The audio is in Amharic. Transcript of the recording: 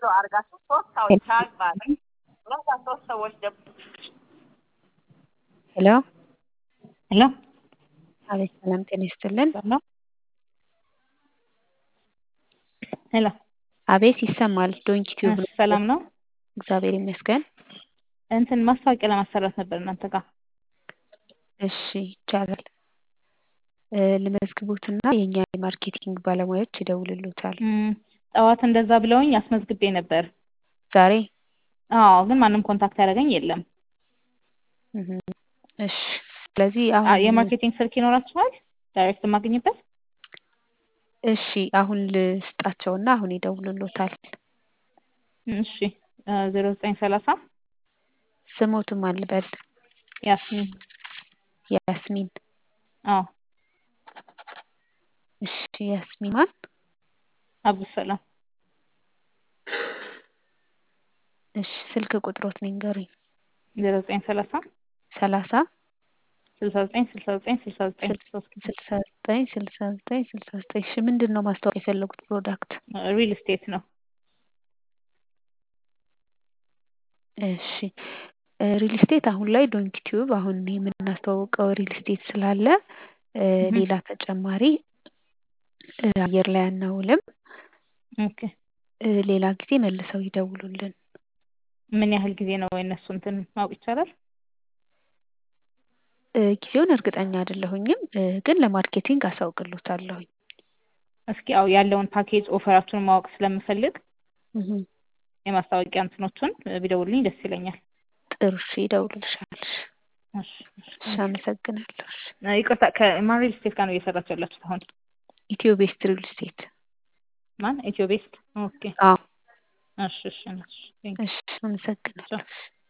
አርጋችሁ 3 ሰዎች ታግ ማለት ለዛ 3 ሰዎች ደግሞ ሄሎ ሄሎ አቤት፣ ሰላም ጤና ይስጥልን። ሄሎ ሄሎ አቤት ይሰማል። ዶንኪ ቲዩብ ነው። ሰላም ነው። እግዚአብሔር ይመስገን። እንትን ማስታወቂያ ለማሰራት ነበር እናንተ ጋር። እሺ ይቻላል። ልመዝግቦትና የኛ የማርኬቲንግ ባለሙያዎች ይደውልሉታል። ጠዋት እንደዛ ብለውኝ አስመዝግቤ ነበር። ዛሬ አዎ፣ ግን ማንም ኮንታክት ያደረገኝ የለም። እሺ፣ ስለዚህ አሁን የማርኬቲንግ ስልክ ይኖራችኋል ዳይሬክት የማገኝበት? እሺ፣ አሁን ልስጣቸውና አሁን ይደውልሉታል። እሺ 0930 ስሞቱም አልበል። ያስሚን። ያስሚን። አዎ። እሺ፣ ያስሚን ማን? አብዱሰላም። እሺ፣ ስልክ ቁጥሮት ንገሩኝ። 0930 30 69. እሺ፣ ምንድን ነው ማስታወቅ የፈለጉት ፕሮዳክት? ሪል ስቴት ነው። እሺ፣ ሪል ስቴት አሁን ላይ ዶንኪ ቲዩብ አሁን የምናስተዋውቀው ሪል ስቴት ስላለ ሌላ ተጨማሪ አየር ላይ አናውልም። ኦኬ። ሌላ ጊዜ መልሰው ይደውሉልን። ምን ያህል ጊዜ ነው የእነሱ እንትን ማወቅ ይቻላል? ጊዜውን እርግጠኛ አይደለሁኝም፣ ግን ለማርኬቲንግ አሳውቅሎታለሁኝ። እስኪ ያው ያለውን ፓኬጅ ኦፈራችሁን ማወቅ ስለምፈልግ የማስታወቂያ እንትኖቹን ቢደውልልኝ ደስ ይለኛል። ጥሩ፣ እሺ፣ ይደውልልሻል። እሺ፣ አመሰግናለሁ። ይቅርታ፣ ከማን ሪል ስቴት ጋር ነው እየሰራችሁ ያላችሁት አሁን? ኢትዮ ቤስት ሪል ስቴት። ማን? ኢትዮ ቤስት። ኦኬ። አዎ። እሺ፣ እሺ፣ አመሰግናለሁ።